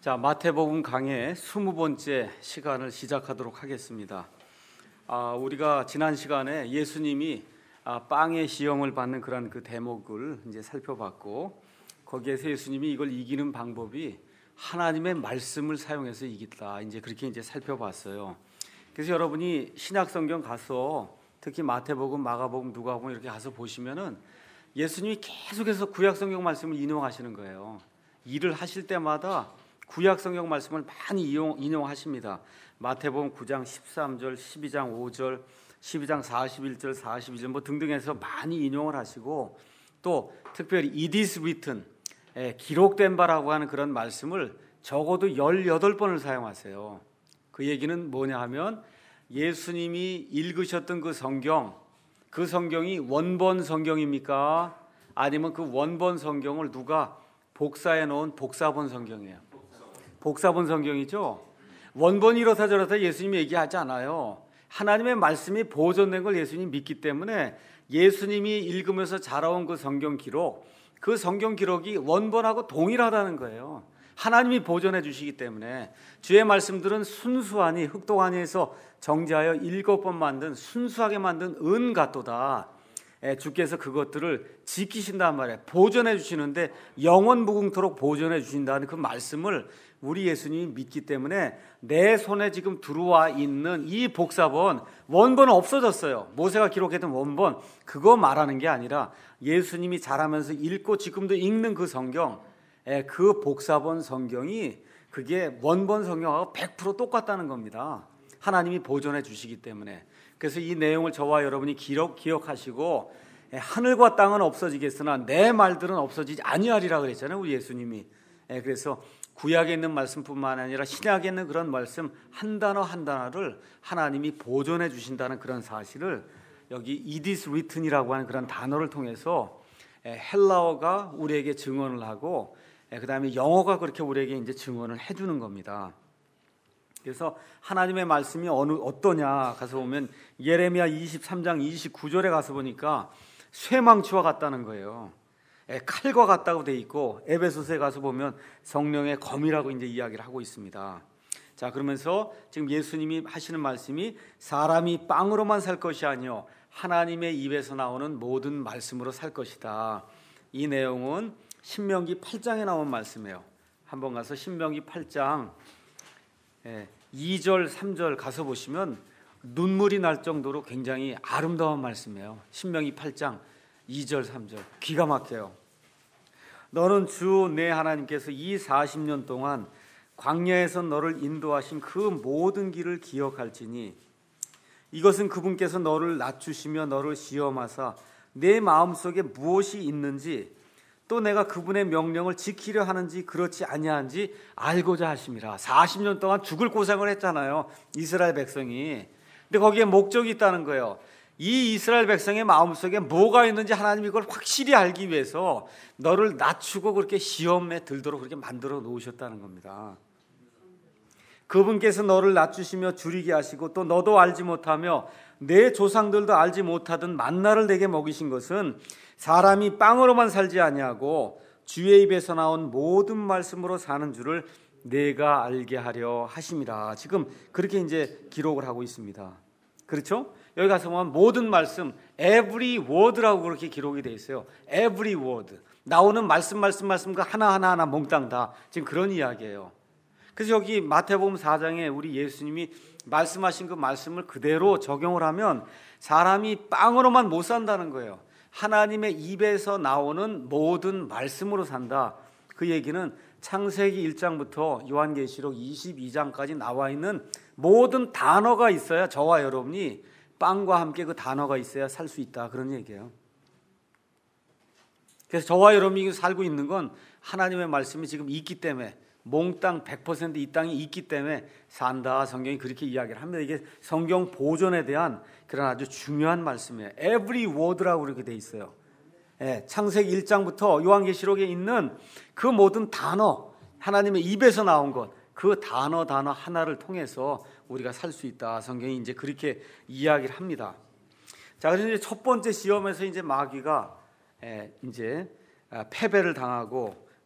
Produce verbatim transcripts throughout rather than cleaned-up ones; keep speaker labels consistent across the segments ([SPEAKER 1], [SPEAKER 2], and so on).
[SPEAKER 1] 자, 마태복음 강의 스무 번째 시간을 시작하도록 하겠습니다. 아, 우리가 지난 시간에 예수님이 아, 빵의 시험을 받는 그런 그 대목을 이제 살펴봤고, 거기에서 예수님이 이걸 이기는 방법이 하나님의 말씀을 사용해서 이겼다. 이제 그렇게 이제 살펴봤어요. 그래서 여러분이 신약 성경 가서 특히 마태복음, 마가복음, 누가복음 이렇게 가서 보시면은 예수님이 계속해서 구약 성경 말씀을 인용하시는 거예요. 일을 하실 때마다 구약 성경 말씀을 많이 이용, 인용하십니다. 마태복음 구 장 십삼 절, 십이 장 오 절, 십이 장 사십일 절, 사십이 절 뭐 등등해서 많이 인용을 하시고, 또 특별히 it is written, 예, 기록된 바라고 하는 그런 말씀을 적어도 열여덟 번을 사용하세요. 그 얘기는 뭐냐 하면 예수님이 읽으셨던 그 성경, 그 성경이 원본 성경입니까? 아니면 그 원본 성경을 누가 복사해 놓은 복사본 성경이에요? 복사본 성경이죠. 원본이 이렇다 저렇다 예수님이 얘기하지 않아요. 하나님의 말씀이 보존된 걸 예수님이 믿기 때문에 예수님이 읽으면서 자라온 그 성경 기록, 그 성경 기록이 원본하고 동일하다는 거예요. 하나님이 보존해 주시기 때문에 주의 말씀들은 순수하니 흑독하니에서 정제하여 일곱 번 만든 순수하게 만든 은 같도다. 주께서 그것들을 지키신단 말이에요. 보존해 주시는데 영원 무궁토록 보존해 주신다는 그 말씀을 우리 예수님이 믿기 때문에 내 손에 지금 들어와 있는 이 복사본, 원본은 없어졌어요. 모세가 기록했던 원본, 그거 말하는 게 아니라 예수님이 자라면서 읽고 지금도 읽는 그 성경, 그 복사본 성경이 그게 원본 성경하고 백 퍼센트 똑같다는 겁니다. 하나님이 보존해 주시기 때문에. 그래서 이 내용을 저와 여러분이 기록, 기억하시고, 하늘과 땅은 없어지겠으나 내 말들은 없어지지 아니하리라 그랬잖아요, 우리 예수님이. 그래서 구약에 있는 말씀뿐만 아니라 신약에 있는 그런 말씀 한 단어 한 단어를 하나님이 보존해 주신다는 그런 사실을 여기 it is written이라고 하는 그런 단어를 통해서 헬라어가 우리에게 증언을 하고, 그 다음에 영어가 그렇게 우리에게 이제 증언을 해주는 겁니다. 그래서 하나님의 말씀이 어느 어떠냐 가서 보면 예레미야 이십삼 장 이십구 절에 가서 보니까 쇠망치와 같다는 거예요. 칼과 같다고 돼 있고, 에베소서에 가서 보면 성령의 검이라고 이제 이야기를 하고 있습니다. 자, 그러면서 지금 예수님이 하시는 말씀이 사람이 빵으로만 살 것이 아니요 하나님의 입에서 나오는 모든 말씀으로 살 것이다. 이 내용은 신명기 팔 장에 나온 말씀이에요. 한번 가서 신명기 팔 장 이 절 삼 절 가서 보시면 눈물이 날 정도로 굉장히 아름다운 말씀이에요. 신명기 팔 장 이 절 삼 절 기가 막혀요. 너는 주 내 하나님께서 이 사십 년 동안 광야에서 너를 인도하신 그 모든 길을 기억할지니 이것은 그분께서 너를 낮추시며 너를 시험하사 내 마음속에 무엇이 있는지 또 내가 그분의 명령을 지키려 하는지 그렇지 아니한지 알고자 하심이라. 사십 년 동안 죽을 고생을 했잖아요, 이스라엘 백성이. 근데 거기에 목적이 있다는 거예요. 이 이스라엘 백성의 마음속에 뭐가 있는지 하나님이 그걸 확실히 알기 위해서 너를 낮추고 그렇게 시험에 들도록 그렇게 만들어 놓으셨다는 겁니다. 그분께서 너를 낮추시며 줄이게 하시고 또 너도 알지 못하며 내 조상들도 알지 못하던 만나를 내게 먹이신 것은 사람이 빵으로만 살지 아니하고 주의 입에서 나온 모든 말씀으로 사는 줄을 내가 알게 하려 하심이라. 지금 그렇게 이제 기록을 하고 있습니다. 그렇죠? 여기 가서 보면 모든 말씀, every word라고 그렇게 기록이 되어 있어요. every word. 나오는 말씀, 말씀, 말씀과 하나하나 하나 몽땅 다 지금 그런 이야기예요. 그래서 여기 마태복음 사 장에 우리 예수님이 말씀하신 그 말씀을 그대로 적용을 하면 사람이 빵으로만 못 산다는 거예요. 하나님의 입에서 나오는 모든 말씀으로 산다. 그 얘기는 창세기 일 장부터 요한계시록 이십이 장까지 나와 있는 모든 단어가 있어야 저와 여러분이 빵과 함께 그 단어가 있어야 살 수 있다, 그런 얘기예요. 그래서 저와 여러분이 살고 있는 건 하나님의 말씀이 지금 있기 때문에, 몽땅 백 퍼센트 이 땅에 있기 때문에 산다. 성경이 그렇게 이야기를 합니다. 이게 성경 보존에 대한 그런 아주 중요한 말씀이에요. every word라고 그렇게 돼 있어요. 예, 창세기 일 장부터 요한계시록에 있는 그 모든 단어, 하나님의 입에서 나온 것, 그 단어 단어 하나를 통해서 우리가 살 수 있다. 성경이 이제 그렇게 이야기를 합니다. 자, 그래서 이제 첫 번째 시험에서 이제 마귀가 예, 이제 패배를 당하고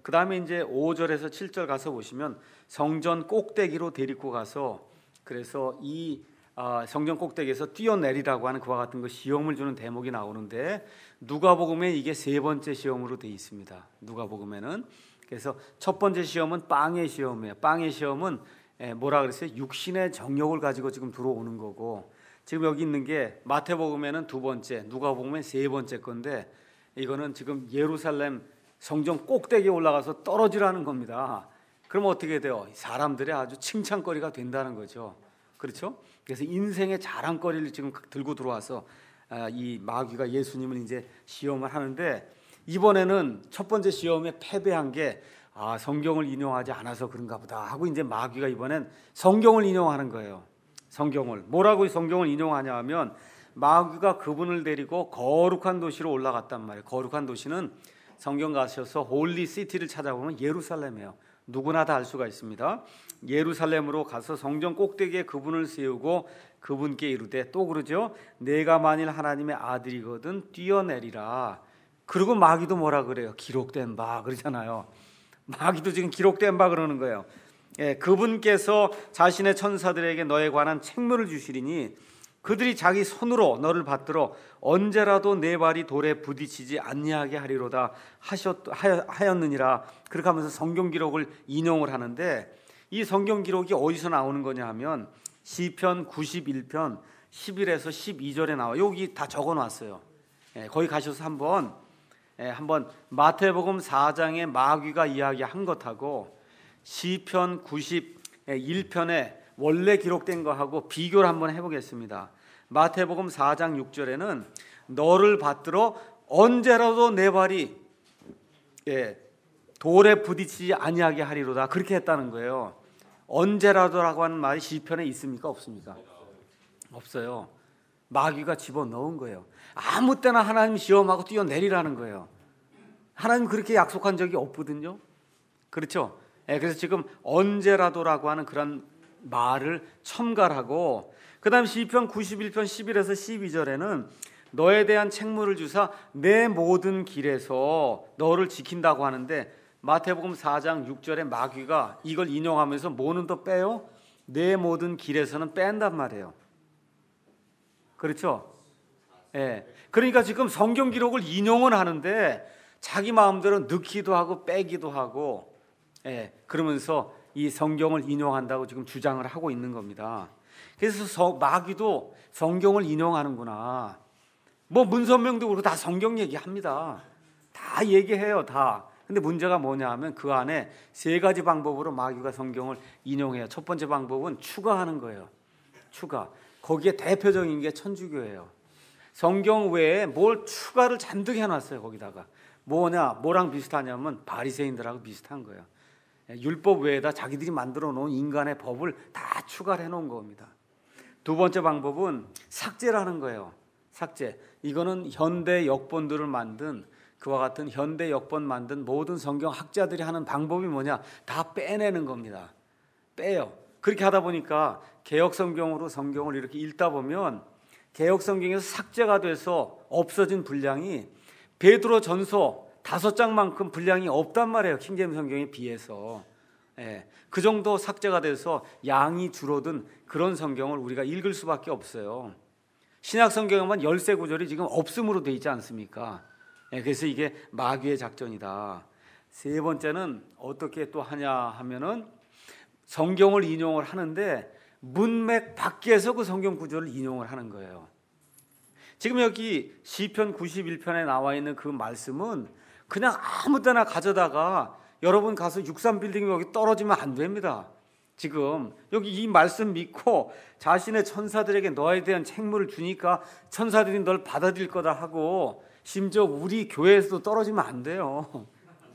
[SPEAKER 1] 그 다음에 이제 오 절에서 칠 절 가서 보시면 성전 꼭대기로 데리고 가서 그래서 이 아, 성전 꼭대기에서 뛰어내리라고 하는 그와 같은 그 시험을 주는 대목이 나오는데 누가복음에 이게 세 번째 시험으로 되어 있습니다. 누가복음에는 그래서 첫 번째 시험은 빵의 시험이에요. 빵의 시험은 뭐라 그랬어요? 육신의 정욕을 가지고 지금 들어오는 거고 지금 여기 있는 게 마태복음에는 두 번째, 누가복음에 세 번째 건데 이거는 지금 예루살렘 성전 꼭대기에 올라가서 떨어지라는 겁니다. 그럼 어떻게 돼요? 사람들의 아주 칭찬거리가 된다는 거죠. 그렇죠? 그래서 인생의 자랑거리를 지금 들고 들어와서 이 마귀가 예수님을 이제 시험을 하는데 이번에는 첫 번째 시험에 패배한 게 아, 성경을 인용하지 않아서 그런가 보다 하고 이제 마귀가 이번엔 성경을 인용하는 거예요. 성경을 뭐라고 성경을 인용하냐 하면 마귀가 그분을 데리고 거룩한 도시로 올라갔단 말이에요. 거룩한 도시는 성경 가셔서 홀리 시티를 찾아보면 예루살렘이에요. 누구나 다 알 수가 있습니다. 예루살렘으로 가서 성전 꼭대기에 그분을 세우고 그분께 이르되 또 그러죠. 내가 만일 하나님의 아들이거든 뛰어내리라. 그리고 마귀도 뭐라 그래요? 기록된 바 그러잖아요. 마귀도 지금 기록된 바 그러는 거예요. 예, 그분께서 자신의 천사들에게 너에 관한 책무를 주시리니 그들이 자기 손으로 너를 받들어 언제라도 내 발이 돌에 부딪히지 아니하게 하리로다 하셨, 하였느니라. 그렇게 하면서 성경 기록을 인용을 하는데 이 성경 기록이 어디서 나오는 거냐 하면 시편 구십일 편 십일에서 십이 절에 나와요. 여기 다 적어놨어요. 예, 거기 가셔서 한번 예, 한번 마태복음 사 장의 마귀가 이야기한 것하고 시편 구십일 편에 원래 기록된 거하고 비교를 한번 해보겠습니다. 마태복음 사 장 육 절에는 너를 받들어 언제라도 내 발이 예, 돌에 부딪히지 아니하게 하리로다 그렇게 했다는 거예요. 언제라도라고 하는 말이 시편에 있습니까? 없습니까? 없어요. 마귀가 집어넣은 거예요. 아무 때나 하나님 시험하고 뛰어내리라는 거예요. 하나님 그렇게 약속한 적이 없거든요. 그렇죠? 예, 그래서 지금 언제라도라고 하는 그런 말을 첨가하고 그 다음 시편 구십일 편 십일에서 십이 절에는 너에 대한 책무를 주사 내 모든 길에서 너를 지킨다고 하는데 마태복음 사 장 육 절에 마귀가 이걸 인용하면서 뭐는 더 빼요? 내 모든 길에서는 뺀단 말이에요. 그렇죠? 예. 그러니까 지금 성경 기록을 인용은 하는데 자기 마음대로 넣기도 하고 빼기도 하고 예. 그러면서 이 성경을 인용한다고 지금 주장을 하고 있는 겁니다. 그래서 서, 마귀도 성경을 인용하는구나. 뭐 문선명도 그렇고 다 성경 얘기합니다. 다 얘기해요, 다. 근데 문제가 뭐냐 하면 그 안에 세 가지 방법으로 마귀가 성경을 인용해요. 첫 번째 방법은 추가하는 거예요. 추가. 거기에 대표적인 게 천주교예요. 성경 외에 뭘 추가를 잔뜩 해놨어요. 거기다가 뭐냐, 뭐랑 비슷하냐면 바리새인들하고 비슷한 거예요. 율법 외에다 자기들이 만들어 놓은 인간의 법을 다 추가를 해놓은 겁니다. 두 번째 방법은 삭제라는 거예요. 삭제. 이거는 현대 역본들을 만든 그와 같은 현대 역본 만든 모든 성경 학자들이 하는 방법이 뭐냐? 다 빼내는 겁니다. 빼요. 그렇게 하다 보니까 개역 성경으로 성경을 이렇게 읽다 보면 개역 성경에서 삭제가 돼서 없어진 분량이 베드로 전서 다섯 장만큼 분량이 없단 말이에요. 킹제임스 성경에 비해서. 예, 그 정도 삭제가 돼서 양이 줄어든 그런 성경을 우리가 읽을 수밖에 없어요. 신약 성경에만 열세 구절이 지금 없음으로 되어 있지 않습니까? 예, 그래서 이게 마귀의 작전이다. 세 번째는 어떻게 또 하냐 하면은 성경을 인용을 하는데 문맥 밖에서 그 성경 구절을 인용을 하는 거예요. 지금 여기 시편 구십일 편에 나와 있는 그 말씀은 그냥 아무 때나 가져다가 여러분 가서 육삼 빌딩이 여기 떨어지면 안 됩니다. 지금 여기 이 말씀 믿고 자신의 천사들에게 너에 대한 책무를 주니까 천사들이 널 받아들일 거다 하고 심지어 우리 교회에서도 떨어지면 안 돼요.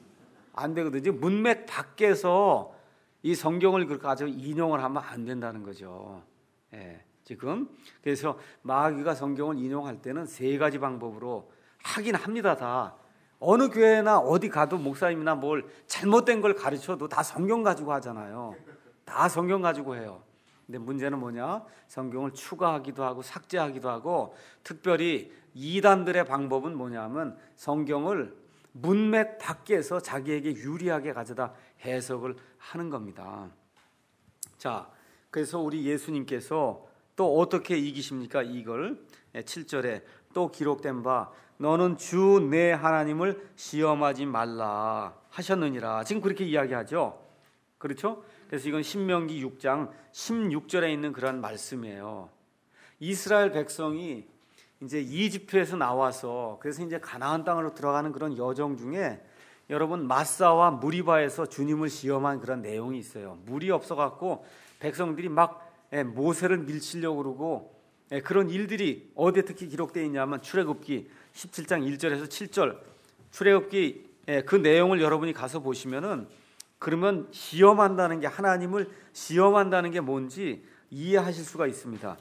[SPEAKER 1] 안 되거든요. 문맥 밖에서 이 성경을 그렇게 가지고 인용을 하면 안 된다는 거죠. 예, 지금 그래서 마귀가 성경을 인용할 때는 세 가지 방법으로 하긴 합니다. 다 어느 교회나 어디 가도 목사님이나 뭘 잘못된 걸 가르쳐도 다 성경 가지고 하잖아요. 다 성경 가지고 해요. 근데 문제는 뭐냐? 성경을 추가하기도 하고 삭제하기도 하고 특별히 이단들의 방법은 뭐냐면 성경을 문맥 밖에서 자기에게 유리하게 가져다 해석을 하는 겁니다. 자, 그래서 우리 예수님께서 또 어떻게 이기십니까? 이걸 칠 절에 또 기록된 바 너는 주 내 하나님을 시험하지 말라 하셨느니라. 지금 그렇게 이야기하죠. 그렇죠? 그래서 이건 신명기 육 장 십육 절에 있는 그런 말씀이에요. 이스라엘 백성이 이제 이집트에서 나와서 그래서 이제 가나안 땅으로 들어가는 그런 여정 중에 여러분 마사와 무리바에서 주님을 시험한 그런 내용이 있어요. 물이 없어갖고 백성들이 막 모세를 밀치려고 그러고 그런 일들이 어디에 특히 기록되어 있냐면 출애굽기 십칠 장 일 절에서 칠 절 출애굽기 그 내용을 여러분이 가서 보시면은 그러면 시험한다는 게 하나님을 시험한다는 게 뭔지 이해하실 수가 있습니다.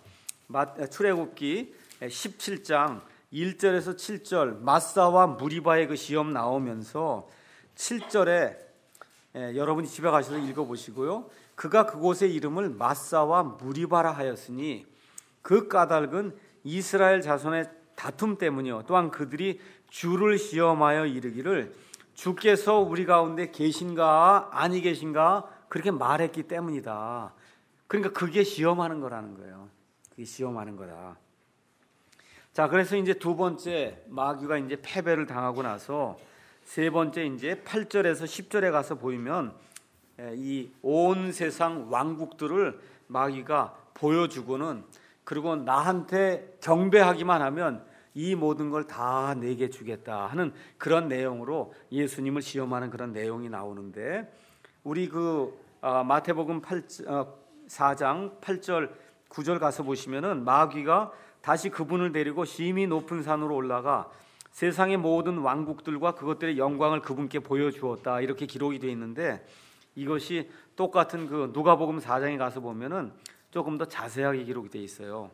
[SPEAKER 1] 출애굽기 십칠 장 일 절에서 칠 절 마사와 무리바의 그 시험 나오면서 칠 절에 예, 여러분이 집에 가셔서 읽어보시고요. 그가 그곳의 이름을 마사와 무리바라 하였으니 그 까닭은 이스라엘 자손의 다툼 때문이요 또한 그들이 주를 시험하여 이르기를 주께서 우리 가운데 계신가 아니 계신가 그렇게 말했기 때문이다. 그러니까 그게 시험하는 거라는 거예요. 그게 시험하는 거다. 자, 그래서 이제 두 번째 마귀가 이제 패배를 당하고 나서 세 번째 이제 팔 절에서 십 절에 가서 보이면 이 온 세상 왕국들을 마귀가 보여주고는 그리고 나한테 경배하기만 하면 이 모든 걸 다 내게 주겠다 하는 그런 내용으로 예수님을 시험하는 그런 내용이 나오는데 우리 그 마태복음 사 장 팔 절 구 절 가서 보시면은 마귀가 다시 그분을 데리고 심히 높은 산으로 올라가 세상의 모든 왕국들과 그것들의 영광을 그분께 보여주었다 이렇게 기록이 되어 있는데 이것이 똑같은 그 누가복음 사 장에 가서 보면은 조금 더 자세하게 기록이 되어 있어요.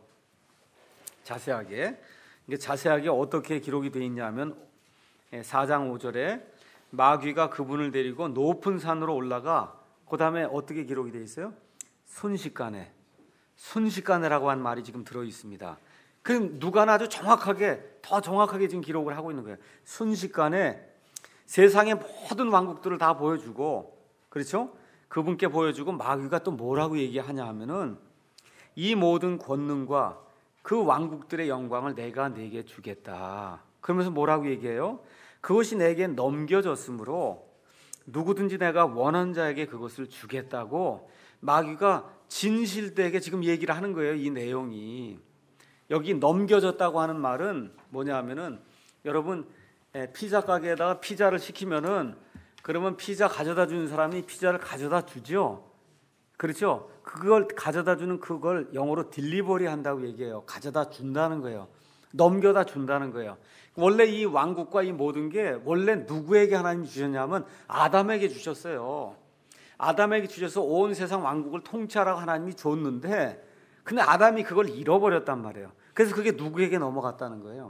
[SPEAKER 1] 자세하게 이게 자세하게 어떻게 기록이 되어 있냐면 사 장 오 절에 마귀가 그분을 데리고 높은 산으로 올라가 그 다음에 어떻게 기록이 되어 있어요? 순식간에 순식간에라고 한 말이 지금 들어 있습니다. 그럼 누가는 아주 정확하게 더 정확하게 지금 기록을 하고 있는 거예요. 순식간에 세상의 모든 왕국들을 다 보여주고 그렇죠? 그분께 보여주고 마귀가 또 뭐라고 얘기하냐 하면은 이 모든 권능과 그 왕국들의 영광을 내가 내게 주겠다. 그러면서 뭐라고 얘기해요? 그것이 내게 넘겨졌으므로 누구든지 내가 원하는 자에게 그것을 주겠다고 마귀가 진실되게 지금 얘기를 하는 거예요. 이 내용이. 여기 넘겨졌다고 하는 말은 뭐냐 하면은 여러분 피자 가게에다가 피자를 시키면은 그러면 피자 가져다 주는 사람이 피자를 가져다 주죠. 그렇죠? 그걸 가져다 주는 그걸 영어로 딜리버리 한다고 얘기해요. 가져다 준다는 거예요. 넘겨다 준다는 거예요. 원래 이 왕국과 이 모든 게 원래 누구에게 하나님이 주셨냐면 아담에게 주셨어요. 아담에게 주셔서 온 세상 왕국을 통치하라고 하나님이 줬는데 근데 아담이 그걸 잃어버렸단 말이에요. 그래서 그게 누구에게 넘어갔다는 거예요.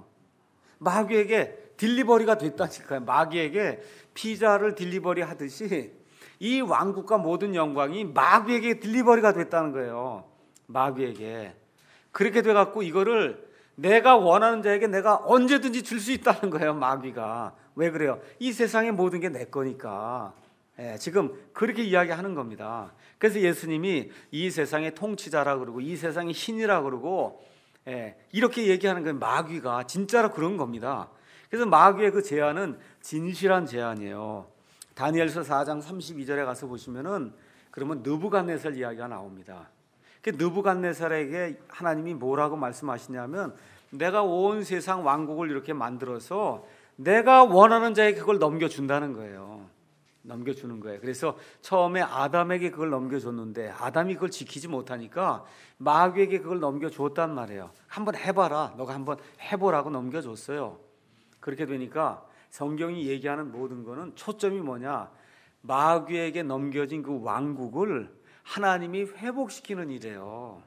[SPEAKER 1] 마귀에게 딜리버리가 됐다니까요. 마귀에게 피자를 딜리버리 하듯이 이 왕국과 모든 영광이 마귀에게 딜리버리가 됐다는 거예요. 마귀에게. 그렇게 돼갖고 이거를 내가 원하는 자에게 내가 언제든지 줄 수 있다는 거예요. 마귀가. 왜 그래요? 이 세상의 모든 게 내 거니까. 예, 지금 그렇게 이야기하는 겁니다. 그래서 예수님이 이 세상의 통치자라 그러고 이 세상의 신이라 그러고 예, 이렇게 얘기하는 건 마귀가 진짜로 그런 겁니다. 그래서 마귀의 그 제안은 진실한 제안이에요. 다니엘서 사 장 삼십이 절에 가서 보시면은 그러면 느부갓네살 이야기가 나옵니다. 그 느부갓네살에게 하나님이 뭐라고 말씀하시냐면 내가 온 세상 왕국을 이렇게 만들어서 내가 원하는 자에게 그걸 넘겨준다는 거예요. 넘겨주는 거예요. 그래서 처음에 아담에게 그걸 넘겨줬는데 아담이 그걸 지키지 못하니까 마귀에게 그걸 넘겨줬단 말이에요. 한번 해봐라. 너가 한번 해보라고 넘겨줬어요. 그렇게 되니까 성경이 얘기하는 모든 거는 초점이 뭐냐? 마귀에게 넘겨진 그 왕국을 하나님이 회복시키는 일이에요.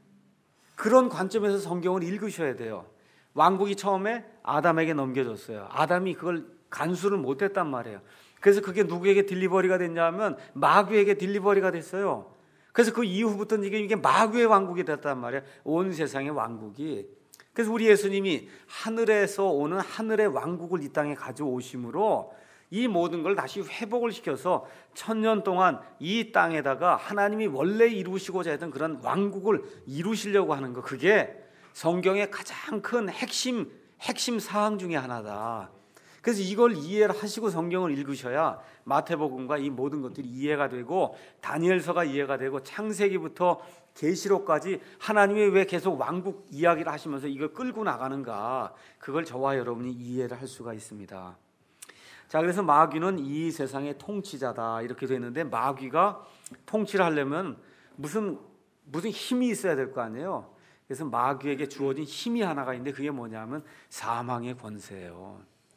[SPEAKER 1] 그런 관점에서 성경을 읽으셔야 돼요. 왕국이 처음에 아담에게 넘겨졌어요. 아담이 그걸 간수를 못했단 말이에요. 그래서 그게 누구에게 딜리버리가 됐냐 하면 마귀에게 딜리버리가 됐어요. 그래서 그 이후부터는 이게, 이게 마귀의 왕국이 됐단 말이에요. 온 세상의 왕국이. 그래서 우리 예수님이 하늘에서 오는 하늘의 왕국을 이 땅에 가져오심으로 이 모든 걸 다시 회복을 시켜서 천년 동안 이 땅에다가 하나님이 원래 이루시고자 했던 그런 왕국을 이루시려고 하는 거, 그게 성경의 가장 큰 핵심 핵심 사항 중에 하나다. 그래서 이걸 이해를 하시고 성경을 읽으셔야 마태복음과 이 모든 것들이 이해가 되고 다니엘서가 이해가 되고 창세기부터 계시록까지 하나님이 왜 계속 왕국 이야기를 하시면서 이걸 끌고 나가는가, 그걸 저와 여러분이 이해를 할 수가 있습니다. 자, 그래서 마귀는 이 세상의 통치자다 이렇게 되는데, 마귀가 통치를 하려면 무슨 무슨 힘이 있어야 될 거 아니에요. 그래서 마귀에게 주어진 힘이 하나가 있는데 그게 뭐냐면 사망의 권세예요.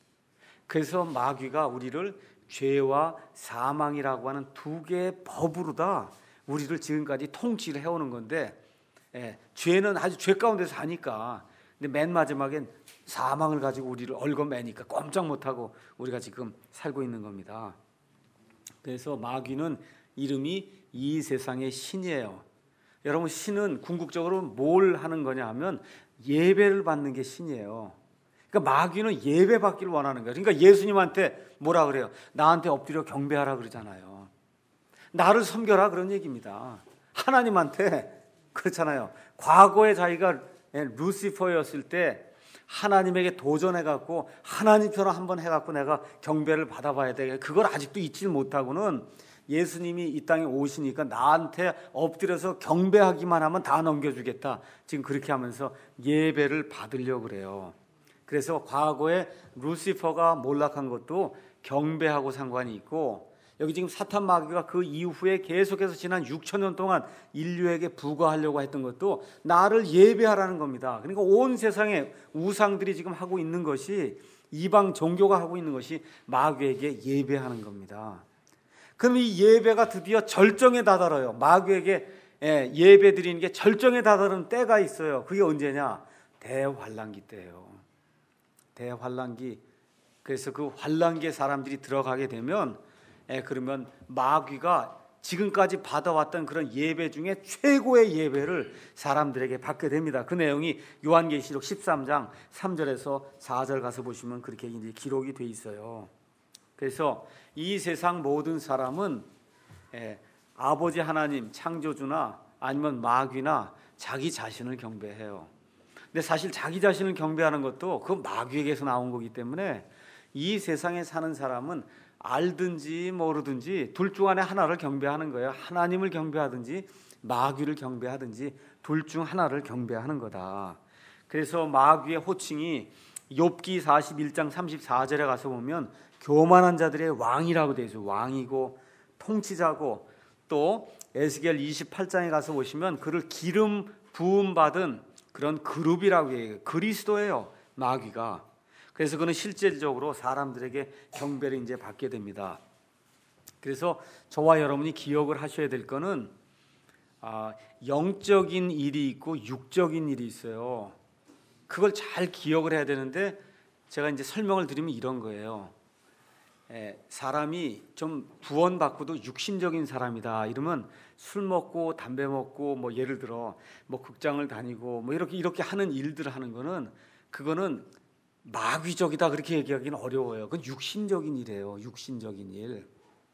[SPEAKER 1] 그래서 마귀가 우리를 죄와 사망이라고 하는 두 개의 법으로 다 우리를 지금까지 통치를 해오는 건데, 예, 죄는 아주 죄 가운데 사니까, 근데 맨 마지막엔 사망을 가지고 우리를 얽어매니까 꼼짝 못하고 우리가 지금 살고 있는 겁니다. 그래서 마귀는 이름이 이 세상의 신이에요. 여러분, 신은 궁극적으로 뭘 하는 거냐 하면 예배를 받는 게 신이에요. 그러니까 마귀는 예배 받기를 원하는 거예요. 그러니까 예수님한테 뭐라 그래요? 나한테 엎드려 경배하라 그러잖아요. 나를 섬겨라 그런 얘기입니다. 하나님한테 그렇잖아요. 과거에 자기가 루시퍼였을 때 하나님에게 도전해갖고 하나님처럼 한번 해갖고 내가 경배를 받아봐야 돼. 그걸 아직도 잊지 못하고는 예수님이 이 땅에 오시니까 나한테 엎드려서 경배하기만 하면 다 넘겨주겠다. 지금 그렇게 하면서 예배를 받으려고 그래요. 그래서 과거에 루시퍼가 몰락한 것도 경배하고 상관이 있고, 여기 지금 사탄 마귀가 그 이후에 계속해서 지난 육천 년 동안 인류에게 부과하려고 했던 것도 나를 예배하라는 겁니다. 그러니까 온 세상에 우상들이 지금 하고 있는 것이, 이방 종교가 하고 있는 것이 마귀에게 예배하는 겁니다. 그럼 이 예배가 드디어 절정에 다다라요. 마귀에게 예배 드리는 게 절정에 다다른 때가 있어요. 그게 언제냐? 대환란기 때예요. 대환란기. 그래서 그 환란기에 사람들이 들어가게 되면, 예, 그러면 마귀가 지금까지 받아왔던 그런 예배 중에 최고의 예배를 사람들에게 받게 됩니다. 그 내용이 요한계시록 십삼 장 삼 절에서 사 절 가서 보시면 그렇게 이제 기록이 돼 있어요. 그래서 이 세상 모든 사람은, 예, 아버지 하나님 창조주나 아니면 마귀나 자기 자신을 경배해요. 근데 사실 자기 자신을 경배하는 것도 그 마귀에게서 나온 거기 때문에 이 세상에 사는 사람은 알든지 모르든지 둘 중 안에 하나를 경배하는 거예요. 하나님을 경배하든지 마귀를 경배하든지 둘 중 하나를 경배하는 거다. 그래서 마귀의 호칭이 욥기 사십일 장 삼십사 절에 가서 보면 교만한 자들의 왕이라고 되어 있어요. 왕이고 통치자고, 또 에스겔 이십팔 장에 가서 보시면 그를 기름 부음 받은 그런 그룹이라고 해요. 그리스도예요, 마귀가. 그래서 그는 실질적으로 사람들에게 경배를 이제 받게 됩니다. 그래서 저와 여러분이 기억을 하셔야 될 거는, 아, 영적인 일이 있고 육적인 일이 있어요. 그걸 잘 기억을 해야 되는데, 제가 이제 설명을 드리면 이런 거예요. 에, 사람이 좀 구원받고도 육신적인 사람이다 이러면 술 먹고 담배 먹고, 뭐 예를 들어 뭐 극장을 다니고 뭐 이렇게 이렇게 하는 일들을 하는 거는, 그거는 마귀적이다 그렇게 얘기하기는 어려워요. 그건 육신적인 일이에요. 육신적인 일.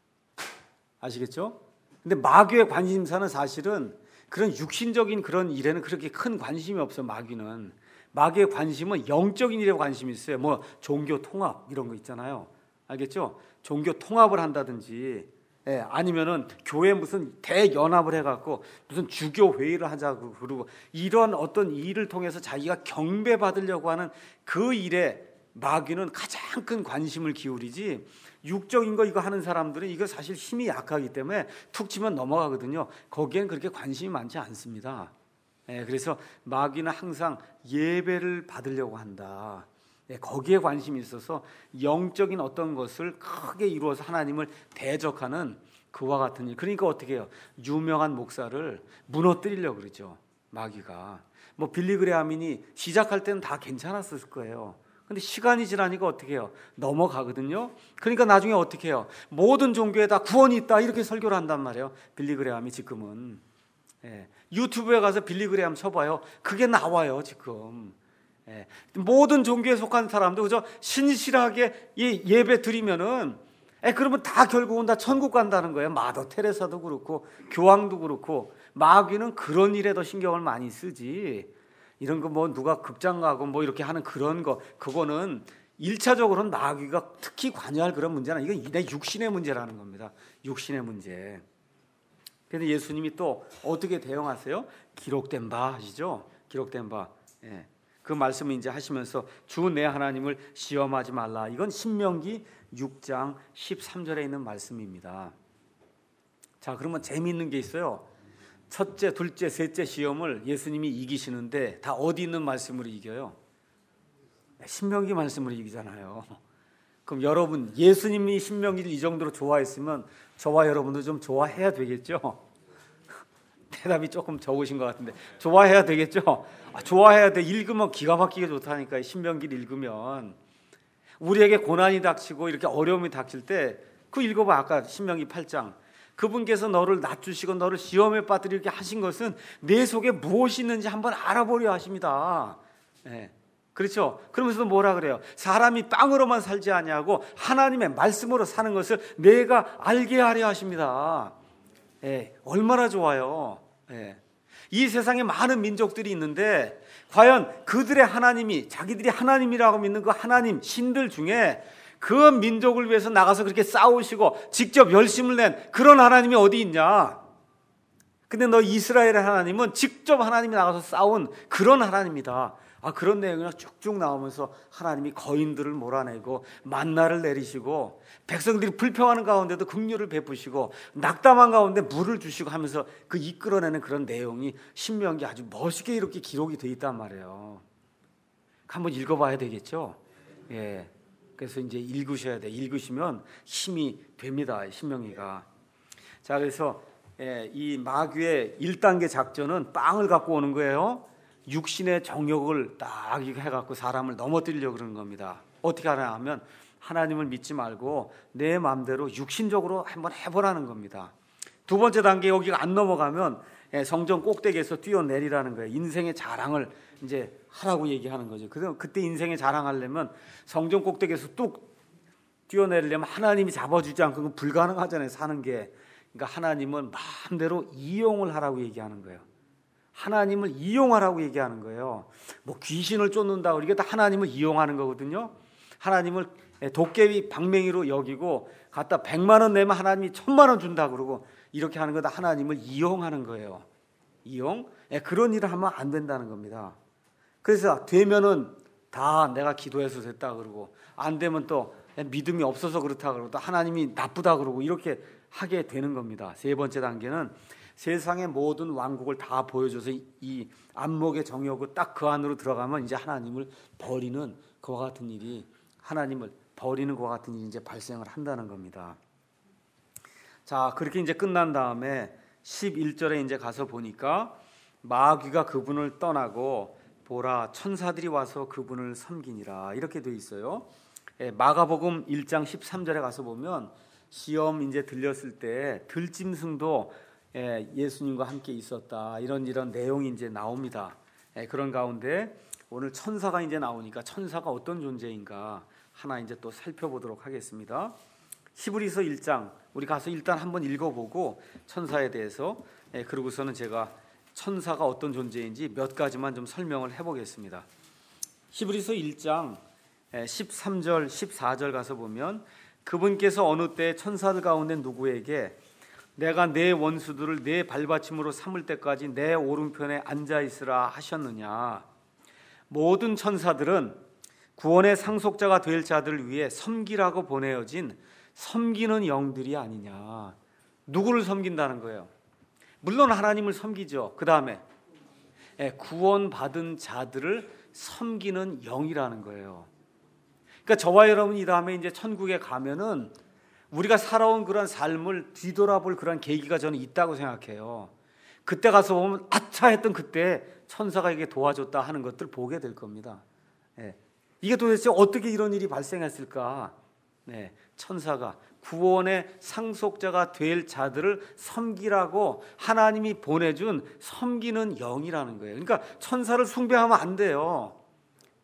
[SPEAKER 1] 아시겠죠? 근데 마귀의 관심사는 사실은 그런 육신적인 그런 일에는 그렇게 큰 관심이 없어요. 마귀는. 마귀의 관심은 영적인 일에 관심이 있어요. 뭐 종교 통합 이런 거 있잖아요. 알겠죠? 종교 통합을 한다든지, 예, 아니면은 교회 무슨 대연합을 해갖고 무슨 주교 회의를 하자고 그러고, 이런 어떤 일을 통해서 자기가 경배 받으려고 하는 그 일에 마귀는 가장 큰 관심을 기울이지, 육적인 거 이거 하는 사람들은 이거 사실 힘이 약하기 때문에 툭 치면 넘어가거든요. 거기엔 그렇게 관심이 많지 않습니다. 예, 그래서 마귀는 항상 예배를 받으려고 한다. 예, 거기에 관심이 있어서 영적인 어떤 것을 크게 이루어서 하나님을 대적하는 그와 같은 일. 그러니까 어떻게 해요? 유명한 목사를 무너뜨리려고 그러죠, 마귀가. 뭐 빌리 그레함이 시작할 때는 다 괜찮았을 거예요. 근데 시간이 지나니까 어떻게 해요? 넘어가거든요. 그러니까 나중에 어떻게 해요? 모든 종교에 다 구원이 있다 이렇게 설교를 한단 말이에요, 빌리 그레함이 지금은. 예, 유튜브에 가서 빌리 그레함 쳐봐요. 그게 나와요 지금. 예. 모든 종교에 속한 사람도 그저 신실하게 예배 드리면은 예, 그러면 다 결국은 다 천국 간다는 거예요. 마더 테레사도 그렇고 교황도 그렇고. 마귀는 그런 일에 더 신경을 많이 쓰지. 이런 거 뭐 누가 극장 가고 뭐 이렇게 하는 그런 거, 그거는 일차적으로는 마귀가 특히 관여할 그런 문제는 이건 내 육신의 문제라는 겁니다. 육신의 문제. 그런데 예수님이 또 어떻게 대응하세요? 기록된 바 하시죠. 기록된 바. 예. 그 말씀을 이제 하시면서 주 내 하나님을 시험하지 말라. 이건 신명기 육 장 십삼 절에 있는 말씀입니다. 자, 그러면 재미있는 게 있어요. 첫째, 둘째, 셋째 시험을 예수님이 이기시는데 다 어디 있는 말씀으로 이겨요? 신명기 말씀으로 이기잖아요. 그럼 여러분, 예수님이 신명기를 이 정도로 좋아했으면 저와 여러분도 좀 좋아해야 되겠죠? 대답이 조금 적으신 것 같은데 좋아해야 되겠죠? 아, 좋아해야 돼. 읽으면 기가 막히게 좋다니까요. 신명기를 읽으면. 우리에게 고난이 닥치고 이렇게 어려움이 닥칠 때 그 읽어봐. 아까 신명기 팔 장. 그분께서 너를 낮추시고 너를 시험에 빠뜨리게 하신 것은 내 속에 무엇이 있는지 한번 알아보려 하십니다. 네. 그렇죠? 그러면서 뭐라 그래요? 사람이 빵으로만 살지 아니하고 하나님의 말씀으로 사는 것을 내가 알게 하려 하십니다. 예, 얼마나 좋아요. 예. 이 세상에 많은 민족들이 있는데 과연 그들의 하나님이, 자기들이 하나님이라고 믿는 그 하나님, 신들 중에 그 민족을 위해서 나가서 그렇게 싸우시고 직접 열심을 낸 그런 하나님이 어디 있냐? 근데 너 이스라엘의 하나님은 직접 하나님이 나가서 싸운 그런 하나님이다. 아, 그런 내용이 쭉쭉 나오면서 하나님이 거인들을 몰아내고 만나를 내리시고 백성들이 불평하는 가운데도 긍휼을 베푸시고 낙담한 가운데 물을 주시고 하면서 그 이끌어내는 그런 내용이 신명기 아주 멋있게 이렇게 기록이 돼 있단 말이에요. 한번 읽어봐야 되겠죠. 예. 그래서 이제 읽으셔야 돼. 읽으시면 힘이 됩니다. 신명기가. 자, 그래서 예, 이 마귀의 일 단계 작전은 빵을 갖고 오는 거예요. 육신의 정욕을 딱 해갖고 사람을 넘어뜨리려고 그러는 겁니다. 어떻게 하냐 하면 하나님을 믿지 말고 내 마음대로 육신적으로 한번 해보라는 겁니다. 두 번째 단계 여기가 안 넘어가면 성전 꼭대기에서 뛰어내리라는 거예요. 인생의 자랑을 이제 하라고 얘기하는 거죠. 그때 인생의 자랑하려면 성전 꼭대기에서 뚝 뛰어내리려면 하나님이 잡아주지 않고 그건 불가능하잖아요. 사는 게. 그러니까 하나님은 마음대로 이용을 하라고 얘기하는 거예요. 하나님을 이용하라고 얘기하는 거예요. 뭐 귀신을 쫓는다 그러니까 다 하나님을 이용하는 거거든요. 하나님을 도깨비 방맹이로 여기고 갖다 백만 원 내면 하나님이 천만 원 준다 그러고 이렇게 하는 거다 하나님을 이용하는 거예요. 이용? 그런 일을 하면 안 된다는 겁니다. 그래서 되면은 다 내가 기도해서 됐다 그러고 안 되면 또 믿음이 없어서 그렇다 그러고 또 하나님이 나쁘다 그러고 이렇게 하게 되는 겁니다. 세 번째 단계는 세상의 모든 왕국을 다 보여줘서 이 안목의 정욕을 딱 그 안으로 들어가면 이제 하나님을 버리는 그와 같은 일이 하나님을 버리는 것과 같은 일이 이제 발생을 한다는 겁니다. 자, 그렇게 이제 끝난 다음에 십일 절에 이제 가서 보니까 마귀가 그분을 떠나고 보라 천사들이 와서 그분을 섬기니라 이렇게 돼 있어요. 예, 마가복음 일 장 십삼 절에 가서 보면 시험 이제 들렸을 때 들짐승도 예, 예수님과 함께 있었다 이런 이런 내용이 이제 나옵니다. 예, 그런 가운데 오늘 천사가 이제 나오니까 천사가 어떤 존재인가 하나 이제 또 살펴보도록 하겠습니다. 히브리서 일 장 우리 가서 일단 한번 읽어보고 천사에 대해서 예, 그러고서는 제가 천사가 어떤 존재인지 몇 가지만 좀 설명을 해보겠습니다. 히브리서 일 장 십삼 절 십사 절 가서 보면 그분께서 어느 때 천사들 가운데 누구에게 내가 내 원수들을 내 발받침으로 삼을 때까지 내 오른편에 앉아있으라 하셨느냐. 모든 천사들은 구원의 상속자가 될 자들을 위해 섬기라고 보내어진 섬기는 영들이 아니냐. 누구를 섬긴다는 거예요? 물론 하나님을 섬기죠. 그 다음에 구원받은 자들을 섬기는 영이라는 거예요. 그러니까 저와 여러분이 이 다음에 이제 천국에 가면은 우리가 살아온 그런 삶을 뒤돌아볼 그런 계기가 저는 있다고 생각해요. 그때 가서 보면 아차 했던 그때 천사가 이게 도와줬다 하는 것들 보게 될 겁니다. 예. 이게 도대체 어떻게 이런 일이 발생했을까? 네. 천사가 구원의 상속자가 될 자들을 섬기라고 하나님이 보내준 섬기는 영이라는 거예요. 그러니까 천사를 숭배하면 안 돼요.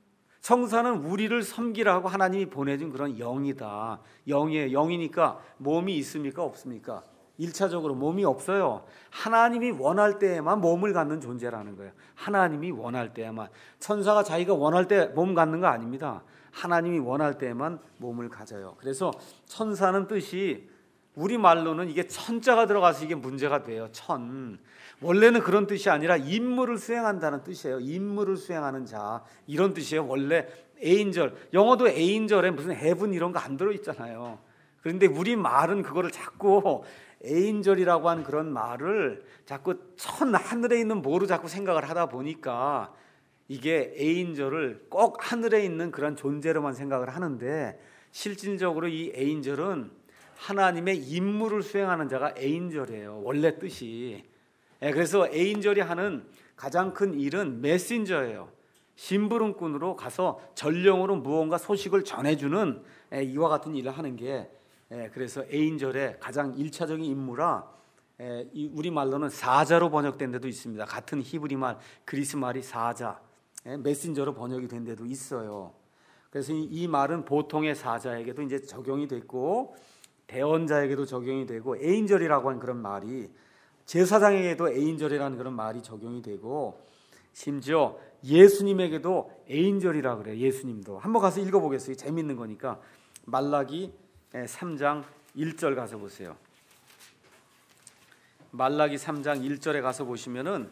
[SPEAKER 1] 천사는 우리를 섬기라고 하나님이 보내준 그런 영이다. 영이에요. 영이니까 몸이 있습니까? 없습니까? 일차적으로 몸이 없어요. 하나님이 원할 때에만 몸을 갖는 존재라는 거예요. 하나님이 원할 때에만. 천사가 자기가 원할 때 몸 갖는 거 아닙니다. 하나님이 원할 때에만 몸을 가져요. 그래서 천사는 뜻이 우리말로는 이게 천자가 들어가서 이게 문제가 돼요. 천. 원래는 그런 뜻이 아니라 임무를 수행한다는 뜻이에요. 임무를 수행하는 자, 이런 뜻이에요. 원래 에인절, 영어도 에인절에 무슨 헤븐 이런 거 안 들어있잖아요. 그런데 우리 말은 그거를 자꾸 에인절이라고 하는 그런 말을 자꾸 천 하늘에 있는 뭐로 자꾸 생각을 하다 보니까 이게 에인절을 꼭 하늘에 있는 그런 존재로만 생각을 하는데, 실질적으로 이 에인절은 하나님의 임무를 수행하는 자가 에인절이에요. 원래 뜻이. 그래서 에인절이 하는 가장 큰 일은 메신저예요. 심부름꾼으로 가서 전령으로 무언가 소식을 전해주는 이와 같은 일을 하는 게, 그래서 에인절의 가장 일차적인 임무라 우리말로는 사자로 번역된 데도 있습니다. 같은 히브리말 그리스 말이 사자, 메신저로 번역이 된 데도 있어요. 그래서 이 말은 보통의 사자에게도 이제 적용이 됐고, 대언자에게도 적용이 되고, 에인절이라고 하는 그런 말이 제사장에게도 에인절이라는 그런 말이 적용이 되고, 심지어 예수님에게도 에인절이라 그래요. 예수님도. 한번 가서 읽어보겠어요. 재밌는 거니까. 말라기 삼 장 일 절 가서 보세요. 말라기 삼 장 일 절에 가서 보시면은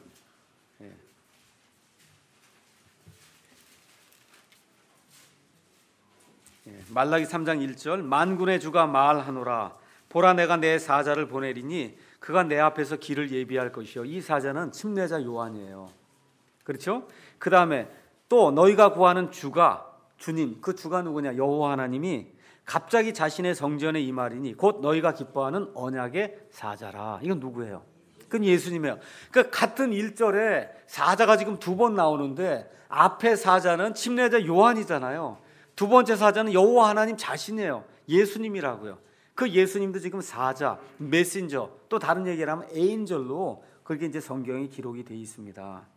[SPEAKER 1] 말라기 삼 장 일 절, 만군의 주가 말하노라, 보라 내가 내 사자를 보내리니 그가 내 앞에서 길을 예비할 것이요. 이 사자는 침례자 요한이에요. 그렇죠? 그 다음에 또 너희가 구하는 주가, 주님, 그 주가 누구냐? 여호와 하나님이 갑자기 자신의 성전에 임하리니 곧 너희가 기뻐하는 언약의 사자라. 이건 누구예요? 그건 예수님이에요. 그러니까 같은 일 절에 사자가 지금 두 번 나오는데, 앞에 사자는 침례자 요한이잖아요. 두 번째 사자는 여호와 하나님 자신이에요. 예수님이라고요. 그 예수님도 지금 사자, 메신저, 또 다른 얘기를 하면 에인절로 그렇게 이제 성경이 기록이 되어 있습니다.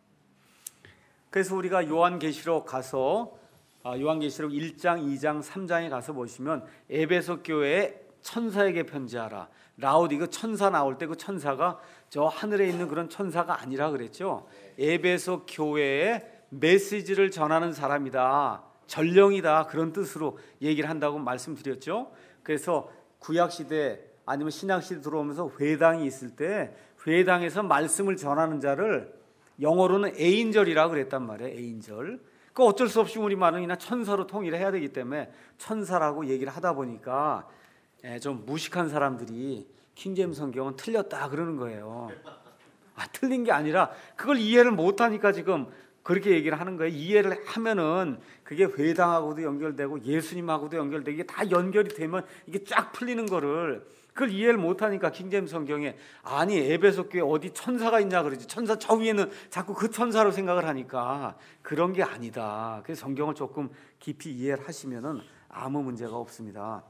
[SPEAKER 1] 그래서 우리가 요한계시록 가서 요한계시록 일 장, 이 장, 삼 장에 가서 보시면 에베소 교회에 천사에게 편지하라. 라우디그 천사 나올 때 그 천사가 저 하늘에 있는 그런 천사가 아니라 그랬죠. 에베소 교회에 메시지를 전하는 사람이다, 전령이다, 그런 뜻으로 얘기를 한다고 말씀드렸죠. 그래서 구약시대 아니면 신약시대 들어오면서 회당이 있을 때 회당에서 말씀을 전하는 자를 영어로는 에인절이라고 그랬단 말이에요. 에인절. 그 어쩔 수 없이 우리말은 그냥 천사로 통일을 해야 되기 때문에 천사라고 얘기를 하다 보니까 좀 무식한 사람들이 킹제임스 성경은 틀렸다 그러는 거예요. 아, 틀린 게 아니라 그걸 이해를 못하니까 지금 그렇게 얘기를 하는 거예요. 이해를 하면은 그게 회당하고도 연결되고 예수님하고도 연결되고 이게 다 연결이 되면 이게 쫙 풀리는 거를, 그걸 이해를 못하니까 킹제임스 성경에 아니 에베소 교회 어디 천사가 있냐 그러지. 천사 저 위에는 자꾸 그 천사로 생각을 하니까 그런 게 아니다. 그래서 성경을 조금 깊이 이해를 하시면은 아무 문제가 없습니다.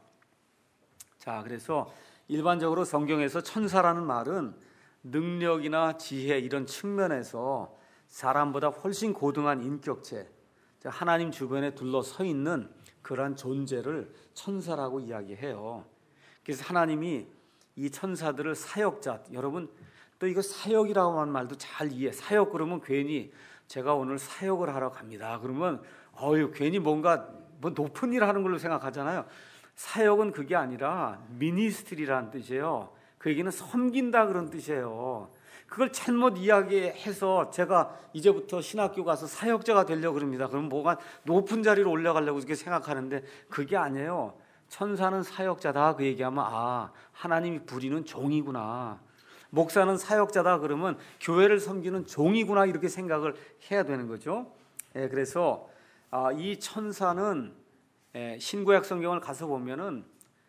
[SPEAKER 1] 자, 그래서 일반적으로 성경에서 천사라는 말은 능력이나 지혜 이런 측면에서 사람보다 훨씬 고등한 인격체, 하나님 주변에 둘러서 있는 그러한 존재를 천사라고 이야기해요. 그래서 하나님이 이 천사들을 사역자, 여러분 또 이거 사역이라고 하는 말도 잘 이해. 사역 그러면 괜히 제가 오늘 사역을 하러 갑니다 그러면 어유 괜히 뭔가 뭐 높은 일 하는 걸로 생각하잖아요. 사역은 그게 아니라 미니스트리라는 뜻이에요. 그 얘기는 섬긴다 그런 뜻이에요. 그걸 잘못 이야기해서 제가 이제부터 신학교 가서 사역자가 되려고 그럽니다. 그럼 뭐가 높은 자리로 올라가려고 이렇게 생각하는데 그게 아니에요. 천사는 사역자다 그 얘기하면 아, 하나님이 부리는 종이구나. 목사는 사역자다 그러면 교회를 섬기는 종이구나, 이렇게 생각을 해야 되는 거죠. 예, 그래서 아, 이 천사는 예, 신구약 성경을 가서 보면은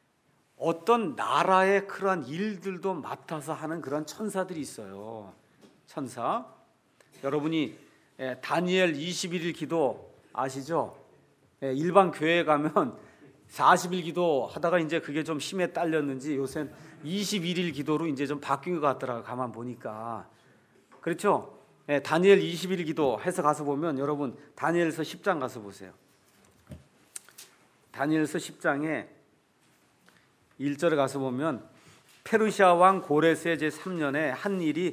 [SPEAKER 1] 어떤 나라의 그러한 일들도 맡아서 하는 그런 천사들이 있어요. 천사. 여러분이 다니엘 이십일 일 기도 아시죠? 일반 교회에 가면 사십 일 기도 하다가 이제 그게 좀 힘에 딸렸는지 요새 이십일 일 기도로 이제 좀 바뀐 것 같더라고요. 가만 보니까. 그렇죠? 다니엘 이십일 일 기도 해서 가서 보면 여러분 다니엘서 십 장 가서 보세요. 다니엘서 십 장에 일 절에 가서 보면 페르시아 왕 고레스의 제삼 년에 한 일이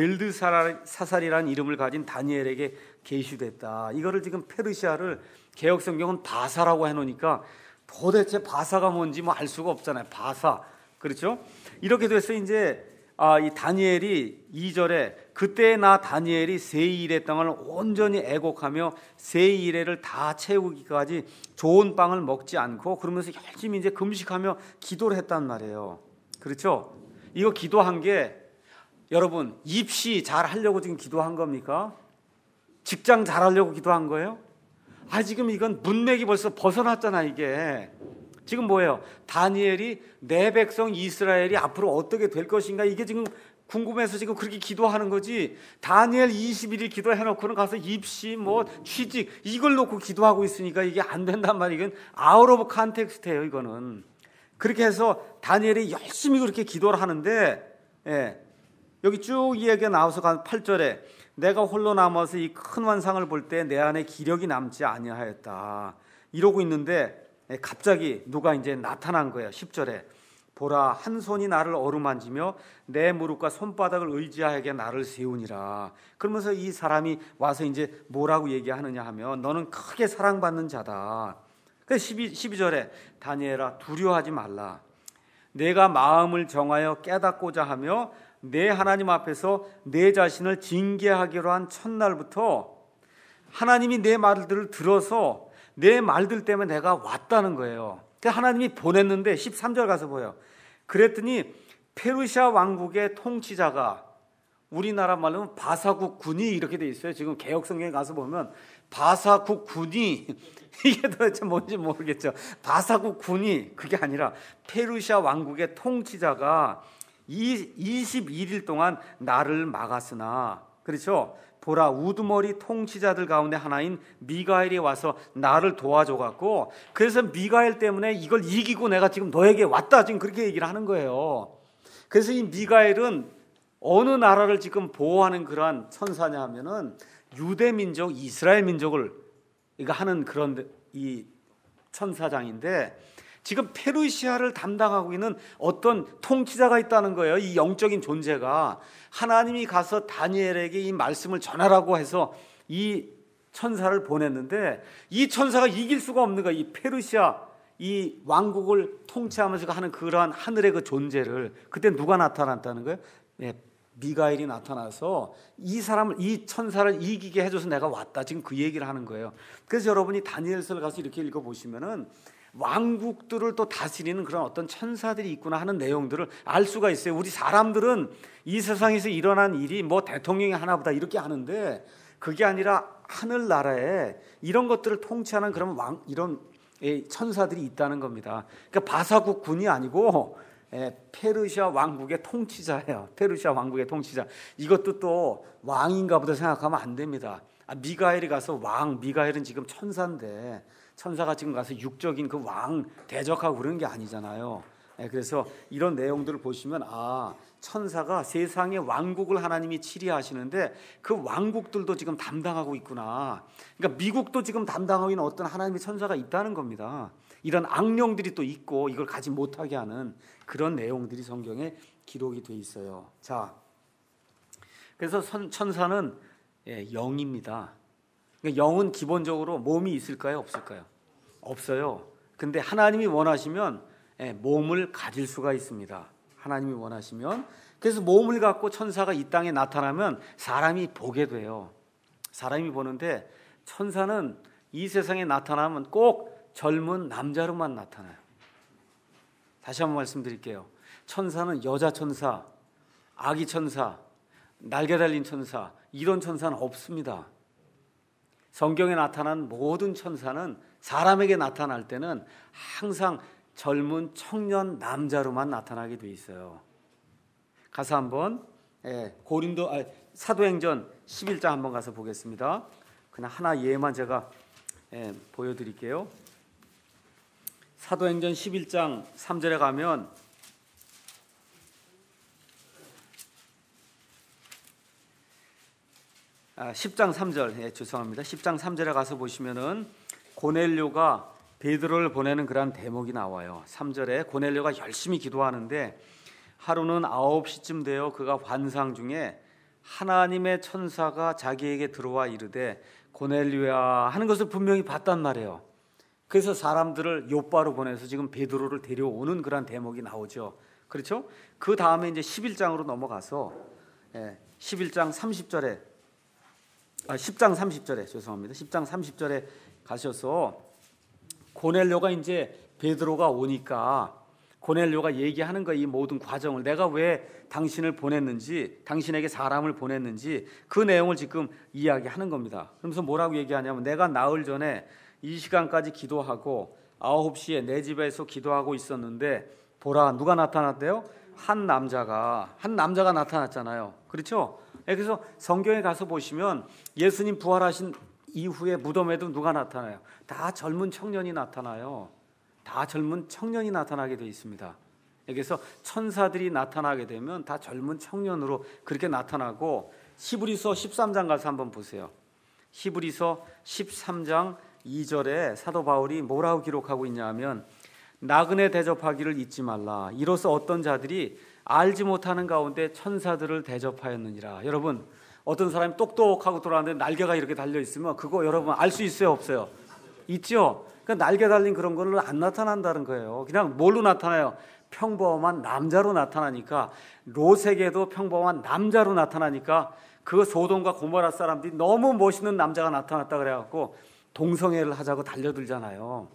[SPEAKER 1] 벨드사살이라는 이름을 가진 다니엘에게 계시됐다. 이거를 지금 페르시아를 개역 성경은 바사라고 해놓으니까 도대체 바사가 뭔지 뭐 알 수가 없잖아요. 바사, 그렇죠? 이렇게 돼서 이제 아, 이 다니엘이 이 절에 그때 나 다니엘이 세일의 땅을 온전히 애곡하며 세일회를 다 채우기까지 좋은 빵을 먹지 않고 그러면서 열심히 이제 금식하며 기도를 했단 말이에요. 그렇죠? 이거 기도한 게 여러분 입시 잘 하려고 지금 기도한 겁니까? 직장 잘 하려고 기도한 거예요? 아, 지금 이건 문맥이 벌써 벗어났잖아. 이게 지금 뭐예요? 다니엘이 내 백성 이스라엘이 앞으로 어떻게 될 것인가, 이게 지금 궁금해서 지금 그렇게 기도하는 거지. 다니엘 이십일 일 기도해놓고는 가서 입시 뭐 취직 이걸 놓고 기도하고 있으니까 이게 안 된단 말이에요. 이건 아웃 오브 컨텍스트예요. 이거는 그렇게 해서 다니엘이 열심히 그렇게 기도를 하는데, 예, 여기 쭉 이야기가 나와서 팔 절에 내가 홀로 남아서 이 큰 환상을 볼 때 내 안에 기력이 남지 아니하였다 이러고 있는데 갑자기 누가 이제 나타난 거예요. 십 절에 보라, 한 손이 나를 어루만지며 내 무릎과 손바닥을 의지하게 나를 세우니라. 그러면서 이 사람이 와서 이제 뭐라고 얘기하느냐 하면 너는 크게 사랑받는 자다. 그래서 십이 절에 다니엘아 두려워하지 말라. 내가 마음을 정하여 깨닫고자 하며 내 하나님 앞에서 내 자신을 징계하기로 한 첫날부터 하나님이 내 말들을 들어서 내 말들 때문에 내가 왔다는 거예요. 하나님이 보냈는데 십삼 절 가서 보여. 그랬더니 페르시아 왕국의 통치자가, 우리나라 말로는 바사국 군이 이렇게 돼 있어요. 지금 개역성경에 가서 보면 바사국 군이 이게 도대체 뭔지 모르겠죠. 바사국 군이 그게 아니라 페르시아 왕국의 통치자가 이십일 일 동안 나를 막았으나, 그렇죠? 보라, 우두머리 통치자들 가운데 하나인 미가엘이 와서 나를 도와줘갖고, 그래서 미가엘 때문에 이걸 이기고 내가 지금 너에게 왔다, 지금 그렇게 얘기를 하는 거예요. 그래서 이 미가엘은 어느 나라를 지금 보호하는 그러한 천사냐 하면은 유대 민족, 이스라엘 민족을 이거 하는 그런 이 천사장인데, 지금 페르시아를 담당하고 있는 어떤 통치자가 있다는 거예요. 이 영적인 존재가. 하나님이 가서 다니엘에게 이 말씀을 전하라고 해서 이 천사를 보냈는데, 이 천사가 이길 수가 없는 거예요. 이 페르시아 이 왕국을 통치하면서 하는 그러한 하늘의 그 존재를. 그때 누가 나타났다는 거예요? 네, 미가엘이 나타나서 이 사람을, 이 천사를 이기게 해줘서 내가 왔다, 지금 그 얘기를 하는 거예요. 그래서 여러분이 다니엘서를 가서 이렇게 읽어보시면은 왕국들을 또 다스리는 그런 어떤 천사들이 있구나 하는 내용들을 알 수가 있어요. 우리 사람들은 이 세상에서 일어난 일이 뭐 대통령이 하나보다 이렇게 하는데, 그게 아니라 하늘나라에 이런 것들을 통치하는 그런 왕, 이런 천사들이 있다는 겁니다. 그러니까 바사국 군이 아니고 페르시아 왕국의 통치자예요. 페르시아 왕국의 통치자. 이것도 또 왕인가 보다 생각하면 안 됩니다. 아, 미가엘이 가서 왕, 미가엘은 지금 천사인데 천사가 지금 가서 육적인 그 왕 대적하고 그러는 게 아니잖아요. 그래서 이런 내용들을 보시면 아, 천사가 세상의 왕국을 하나님이 치리하시는데 그 왕국들도 지금 담당하고 있구나. 그러니까 미국도 지금 담당하고 있는 어떤 하나님의 천사가 있다는 겁니다. 이런 악령들이 또 있고 이걸 가지 못하게 하는 그런 내용들이 성경에 기록이 돼 있어요. 자, 그래서 천사는 예, 영입니다. 영은 기본적으로 몸이 있을까요? 없을까요? 없어요. 근데 하나님이 원하시면 몸을 가질 수가 있습니다. 하나님이 원하시면. 그래서 몸을 갖고 천사가 이 땅에 나타나면 사람이 보게 돼요. 사람이 보는데 천사는 이 세상에 나타나면 꼭 젊은 남자로만 나타나요. 다시 한번 말씀드릴게요. 천사는 여자 천사, 아기 천사, 날개 달린 천사, 이런 천사는 없습니다. 성경에 나타난 모든 천사는 사람에게 나타날 때는 항상 젊은 청년 남자로만 나타나게 돼 있어요. 가서 한번 예, 고린도 아, 사도행전 십일 장 한번 가서 보겠습니다. 그냥 하나 예만 제가 예, 보여드릴게요. 사도행전 십일 장 삼 절에 가면 아, 십 장 삼 절, 예, 죄송합니다. 십 장 삼 절에 가서 보시면은 고넬료가 베드로를 보내는 그런 대목이 나와요. 삼 절에 고넬료가 열심히 기도하는데 하루는 아홉 시쯤 되어 그가 환상 중에 하나님의 천사가 자기에게 들어와 이르되 고넬료야 하는 것을 분명히 봤단 말이에요. 그래서 사람들을 요바로 보내서 지금 베드로를 데려오는 그런 대목이 나오죠. 그렇죠? 그 다음에 이제 십일 장으로 넘어가서 십일 장 삼십 절에 아, 십 장 삼십 절에 죄송합니다. 십 장 삼십 절에 가셔서 고넬료가 이제 베드로가 오니까 고넬료가 얘기하는 거야. 이 모든 과정을 내가 왜 당신을 보냈는지, 당신에게 사람을 보냈는지 그 내용을 지금 이야기하는 겁니다. 그러면서 뭐라고 얘기하냐면 내가 나흘 전에 이 시간까지 기도하고 아홉 시에 내 집에서 기도하고 있었는데 보라 누가 나타났대요? 한 남자가 한 남자가 나타났잖아요. 그렇죠? 그래서 성경에 가서 보시면 예수님 부활하신 이후에 무덤에도 누가 나타나요? 다 젊은 청년이 나타나요. 다 젊은 청년이 나타나게 되어 있습니다. 그래서 천사들이 나타나게 되면 다 젊은 청년으로 그렇게 나타나고 히브리서 십삼 장 가서 한번 보세요. 히브리서 십삼 장 이 절에 사도 바울이 뭐라고 기록하고 있냐면 나그네 대접하기를 잊지 말라. 이로써 어떤 자들이 알지 못하는 가운데 천사들을 대접하였느니라. 여러분 어떤 사람이 똑똑하고 돌아왔는데 날개가 이렇게 달려있으면 그거 여러분 알 수 있어요 없어요? 있죠. 그러니까 날개 달린 그런 거는 안 나타난다는 거예요. 그냥 뭘로 나타나요? 평범한 남자로 나타나니까 롯에게도 평범한 남자로 나타나니까 그 소돔과 고모라 사람들이 너무 멋있는 남자가 나타났다 그래갖고 동성애를 하자고 달려들잖아요.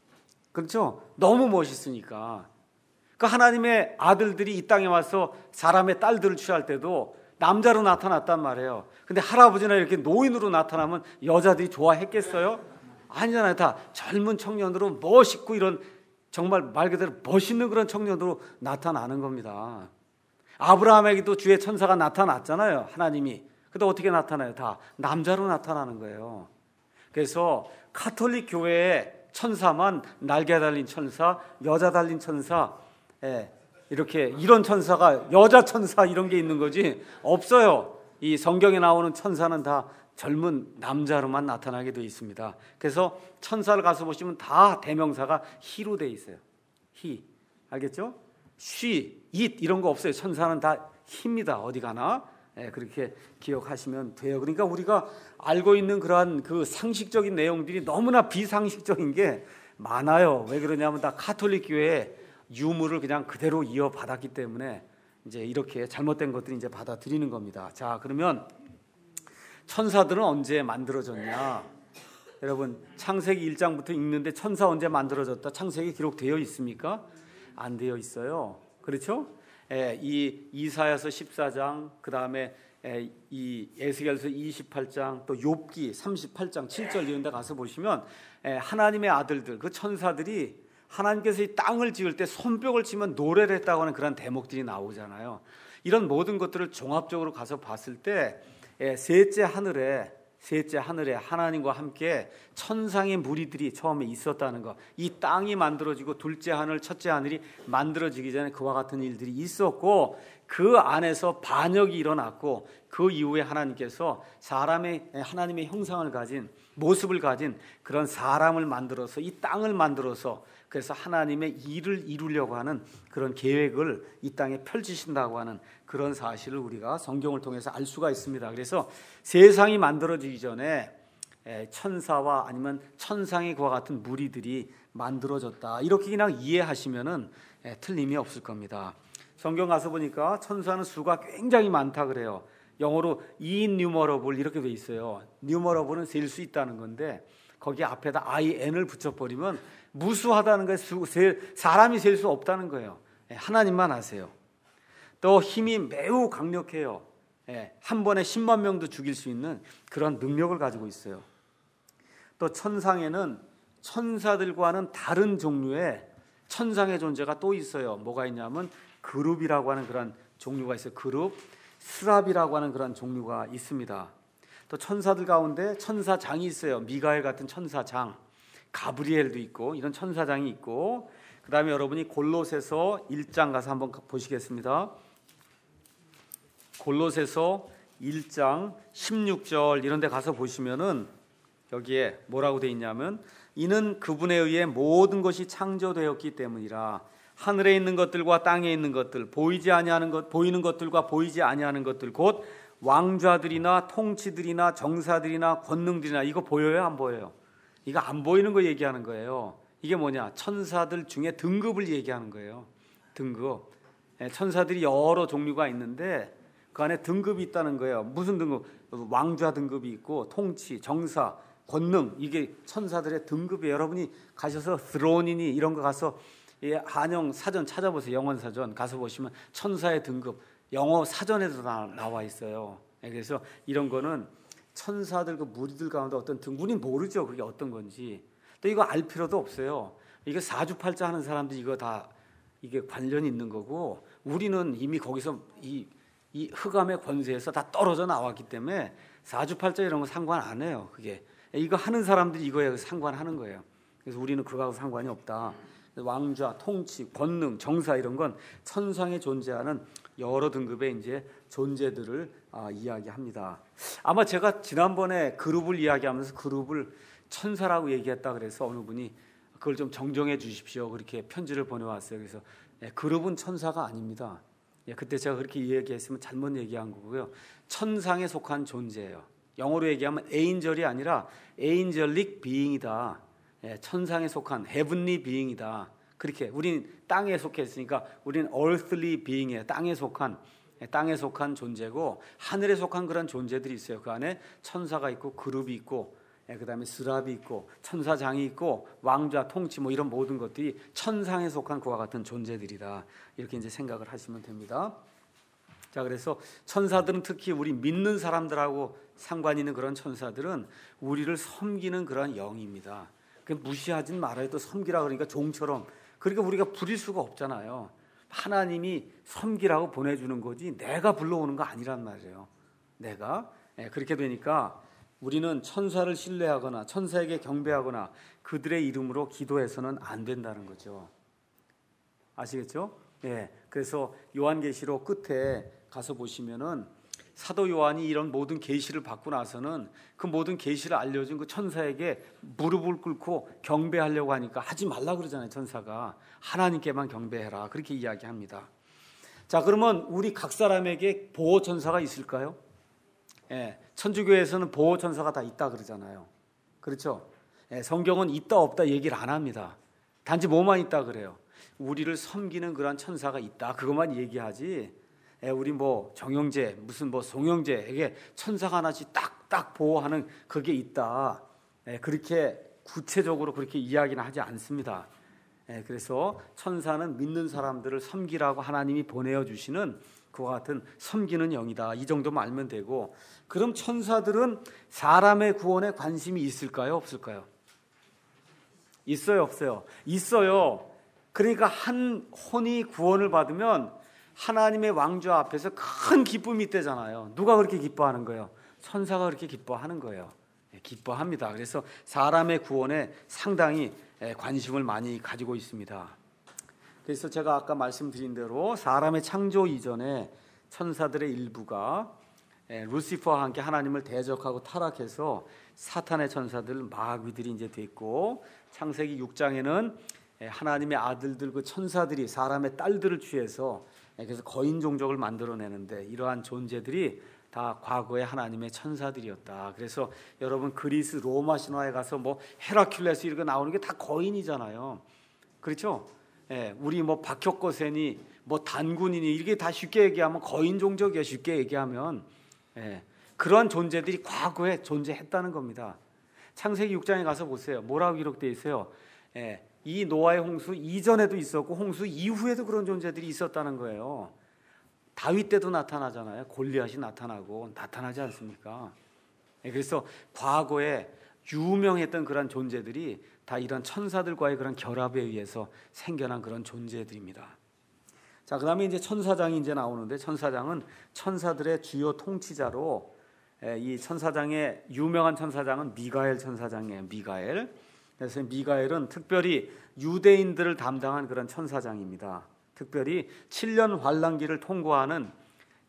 [SPEAKER 1] 그렇죠? 너무 멋있으니까. 그 하나님의 아들들이 이 땅에 와서 사람의 딸들을 취할 때도 남자로 나타났단 말이에요. 근데 할아버지나 이렇게 노인으로 나타나면 여자들이 좋아했겠어요? 아니잖아요. 다 젊은 청년으로 멋있고 이런 정말 말 그대로 멋있는 그런 청년으로 나타나는 겁니다. 아브라함에게도 주의 천사가 나타났잖아요. 하나님이. 근데 어떻게 나타나요? 다 남자로 나타나는 거예요. 그래서 가톨릭 교회의 천사만 날개 달린 천사, 여자 달린 천사, 예, 이렇게 이런 천사가 여자 천사 이런 게 있는 거지 없어요. 이 성경에 나오는 천사는 다 젊은 남자로만 나타나게 되어 있습니다. 그래서 천사를 가서 보시면 다 대명사가 히로 되어 있어요. 히, 알겠죠? 쉬, 잇 이런 거 없어요. 천사는 다 히입니다. 어디 가나. 예, 그렇게 기억하시면 돼요. 그러니까 우리가 알고 있는 그러한 그 상식적인 내용들이 너무나 비상식적인 게 많아요. 왜 그러냐면 다 가톨릭 교회의 유물을 그냥 그대로 이어받았기 때문에 이제 이렇게 잘못된 것들이 이제 받아들이는 겁니다. 자, 그러면 천사들은 언제 만들어졌냐? 여러분 창세기 일 장부터 읽는데 천사 언제 만들어졌다? 창세기 기록되어 있습니까? 안 되어 있어요. 그렇죠? 예, 이 이사야서 십사 장, 그 다음에 예, 이 에스겔서 이십팔 장, 또 욥기 삼십팔 장 칠 절 이런 데 가서 보시면 예, 하나님의 아들들, 그 천사들이 하나님께서 이 땅을 지을 때 손뼉을 치면 노래를 했다고 하는 그런 대목들이 나오잖아요. 이런 모든 것들을 종합적으로 가서 봤을 때 예, 셋째 하늘에 셋째 하늘에 하나님과 함께 천상의 무리들이 처음에 있었다는 것, 이 땅이 만들어지고 둘째 하늘, 첫째 하늘이 만들어지기 전에 그와 같은 일들이 있었고 그 안에서 반역이 일어났고 그 이후에 하나님께서 사람의 하나님의 형상을 가진 모습을 가진 그런 사람을 만들어서 이 땅을 만들어서 그래서 하나님의 일을 이루려고 하는 그런 계획을 이 땅에 펼치신다고 하는 그런 사실을 우리가 성경을 통해서 알 수가 있습니다. 그래서 세상이 만들어지기 전에 천사와 아니면 천상의 그와 같은 무리들이 만들어졌다. 이렇게 그냥 이해하시면은 틀림이 없을 겁니다. 성경 가서 보니까 천사는 수가 굉장히 많다 그래요. 영어로 innumerable 이렇게 돼 있어요. numerable은 셀 수 있다는 건데 거기 앞에다 in을 붙여버리면 무수하다는 거예요. 사람이 셀 수 없다는 거예요. 하나님만 아세요. 또 힘이 매우 강력해요. 한 번에 십만 명도 죽일 수 있는 그런 능력을 가지고 있어요. 또 천상에는 천사들과는 다른 종류의 천상의 존재가 또 있어요. 뭐가 있냐면 그룹이라고 하는 그런 종류가 있어요. 그룹, 스랍이라고 하는 그런 종류가 있습니다. 또 천사들 가운데 천사장이 있어요. 미가엘 같은 천사장, 가브리엘도 있고 이런 천사장이 있고, 그 다음에 여러분이 골로새서 일 장 가서 한번 보시겠습니다. 골로새서 일 장 십육 절 이런 데 가서 보시면은 여기에 뭐라고 돼 있냐면 이는 그분에 의해 모든 것이 창조되었기 때문이라. 하늘에 있는 것들과 땅에 있는 것들, 보이지 아니하는 것, 보이는 것들과 보이지 아니하는 것들, 곧 왕좌들이나 통치들이나 정사들이나 권능들이나. 이거 보여요, 안 보여요? 이거 안 보이는 거 얘기하는 거예요. 이게 뭐냐? 천사들 중에 등급을 얘기하는 거예요. 등급. 천사들이 여러 종류가 있는데 그 안에 등급이 있다는 거예요. 무슨 등급? 왕좌 등급이 있고 통치, 정사, 권능, 이게 천사들의 등급이에요. 여러분이 가셔서 스론이니 이런 거 가서 한영 사전 찾아보세요. 영원 사전 가서 보시면 천사의 등급 영어 사전에도 나와 있어요. 그래서 이런 거는 천사들 그 무리들 가운데 어떤 등, 우리는 모르죠. 그게 어떤 건지. 또 이거 알 필요도 없어요. 이거 사주팔자 하는 사람들이 이거 다 이게 관련이 있는 거고, 우리는 이미 거기서 이, 이 흑암의 권세에서 다 떨어져 나왔기 때문에 사주팔자 이런 거 상관 안 해요. 그게 이거 하는 사람들이 이거에 상관하는 거예요. 그래서 우리는 그거하고 상관이 없다. 왕좌, 통치, 권능, 정사 이런 건 천상에 존재하는 여러 등급의 이제 존재들을 아, 이야기합니다. 아마 제가 지난번에 그룹을 이야기하면서 그룹을 천사라고 얘기했다 그래서 어느 분이 그걸 좀 정정해 주십시오. 그렇게 편지를 보내왔어요. 그래서 예, 그룹은 천사가 아닙니다. 예, 그때 제가 그렇게 얘기했으면 잘못 얘기한 거고요. 천상에 속한 존재예요. 영어로 얘기하면 에인절이 아니라 에인절릭 비잉이다. 예, 천상에 속한 헤븐리 비잉이다. 그렇게 우린 땅에 속했으니까 우린 earthly being이에요. 땅에 속한 예, 땅에 속한 존재고, 하늘에 속한 그런 존재들이 있어요. 그 안에 천사가 있고 그룹이 있고 예, 그다음에 스랍이 있고 천사장이 있고 왕좌, 통치 뭐 이런 모든 것들이 천상에 속한 그와 같은 존재들이다. 이렇게 이제 생각을 하시면 됩니다. 자, 그래서 천사들은 특히 우리 믿는 사람들하고 상관 있는 그런 천사들은 우리를 섬기는 그런 영입니다. 무시하진 말아요. 또 섬기라 그러니까 종처럼. 그러니까 우리가 부릴 수가 없잖아요. 하나님이 섬기라고 보내주는 거지 내가 불러오는 거 아니란 말이에요. 내가 예, 그렇게 되니까 우리는 천사를 신뢰하거나 천사에게 경배하거나 그들의 이름으로 기도해서는 안 된다는 거죠. 아시겠죠? 예. 그래서 요한계시록 끝에 가서 보시면은 사도 요한이 이런 모든 계시를 받고 나서는 그 모든 계시를 알려준 그 천사에게 무릎을 꿇고 경배하려고 하니까 하지 말라 그러잖아요. 천사가 하나님께만 경배해라 그렇게 이야기합니다. 자, 그러면 우리 각 사람에게 보호 천사가 있을까요? 예, 천주교에서는 보호 천사가 다 있다 그러잖아요. 그렇죠? 예, 성경은 있다 없다 얘기를 안 합니다. 단지 뭐만 있다 그래요? 우리를 섬기는 그런 천사가 있다 그것만 얘기하지. 예, 우리 뭐 정영재 무슨 뭐 송영재에게 천사가 하나씩 딱딱 보호하는 그게 있다. 예, 그렇게 구체적으로 그렇게 이야기는 하지 않습니다. 예, 그래서 천사는 믿는 사람들을 섬기라고 하나님이 보내어 주시는 그와 같은 섬기는 영이다. 이 정도만 알면 되고, 그럼 천사들은 사람의 구원에 관심이 있을까요? 없을까요? 있어요? 없어요? 있어요. 그러니까 한 혼이 구원을 받으면 하나님의 왕좌 앞에서 큰 기쁨이 있대잖아요. 누가 그렇게 기뻐하는 거예요? 천사가 그렇게 기뻐하는 거예요. 기뻐합니다. 그래서 사람의 구원에 상당히 관심을 많이 가지고 있습니다. 그래서 제가 아까 말씀드린 대로 사람의 창조 이전에 천사들의 일부가 루시퍼와 함께 하나님을 대적하고 타락해서 사탄의 천사들 마귀들이 이제 됐고, 창세기 육 장에는 하나님의 아들들 그 천사들이 사람의 딸들을 취해서 그래서 거인 종족을 만들어내는데, 이러한 존재들이 다 과거의 하나님의 천사들이었다. 그래서 여러분 그리스 로마 신화에 가서 뭐 헤라큘레스 이런 거 나오는 게 다 거인이잖아요. 그렇죠? 예, 우리 뭐 박혁거세니 뭐 단군이니 이게 다 쉽게 얘기하면 거인 종족이야. 쉽게 얘기하면 예, 그러한 존재들이 과거에 존재했다는 겁니다. 창세기 육 장에 가서 보세요. 뭐라고 기록되어 있어요? 예, 이 노아의 홍수 이전에도 있었고 홍수 이후에도 그런 존재들이 있었다는 거예요. 다윗 때도 나타나잖아요. 골리앗이 나타나고 나타나지 않습니까? 그래서 과거에 유명했던 그런 존재들이 다 이런 천사들과의 그런 결합에 의해서 생겨난 그런 존재들입니다. 자, 그다음에 이제 천사장이 이제 나오는데, 천사장은 천사들의 주요 통치자로, 이 천사장의 유명한 천사장은 미가엘 천사장이에요. 미가엘. 그래서 미가엘은 특별히 유대인들을 담당한 그런 천사장입니다. 특별히 칠 년 환란기를 통과하는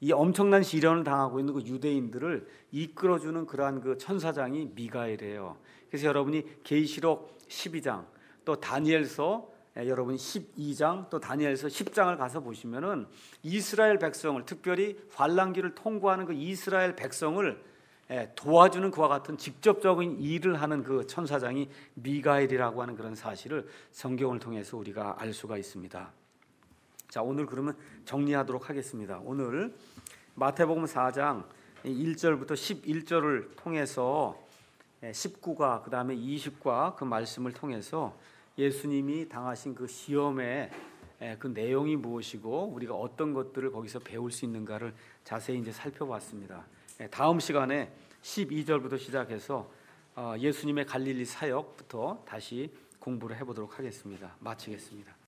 [SPEAKER 1] 이 엄청난 시련을 당하고 있는 그 유대인들을 이끌어주는 그러한 그 천사장이 미가엘이에요. 그래서 여러분이 계시록 십이 장 또 다니엘서 여러분 십이 장 또 다니엘서 십 장을 가서 보시면은 이스라엘 백성을, 특별히 환란기를 통과하는 그 이스라엘 백성을 도와주는 그와 같은 직접적인 일을 하는 그 천사장이 미가엘이라고 하는 그런 사실을 성경을 통해서 우리가 알 수가 있습니다. 자, 오늘 그러면 정리하도록 하겠습니다. 오늘 마태복음 사 장 일 절부터 십일 절을 통해서 십구과 그 다음에 이십과 그 말씀을 통해서 예수님이 당하신 그 시험의 그 내용이 무엇이고 우리가 어떤 것들을 거기서 배울 수 있는가를 자세히 이제 살펴봤습니다. 다음 시간에 십이 절부터 시작해서 예수님의 갈릴리 사역부터 다시 공부를 해보도록 하겠습니다. 마치겠습니다.